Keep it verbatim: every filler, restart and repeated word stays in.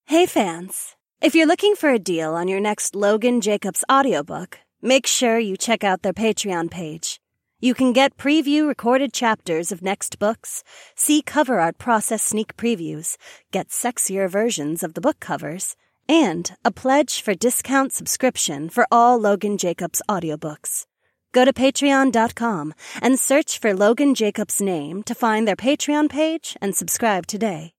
Hey fans, if you're looking for a deal on your next Logan Jacobs audiobook, make sure you check out their Patreon page. You can get preview recorded chapters of next books, see cover art process sneak previews, get sexier versions of the book covers, and a pledge for discount subscription for all Logan Jacobs audiobooks. Go to patreon dot com and search for Logan Jacobs' name to find their Patreon page and subscribe today.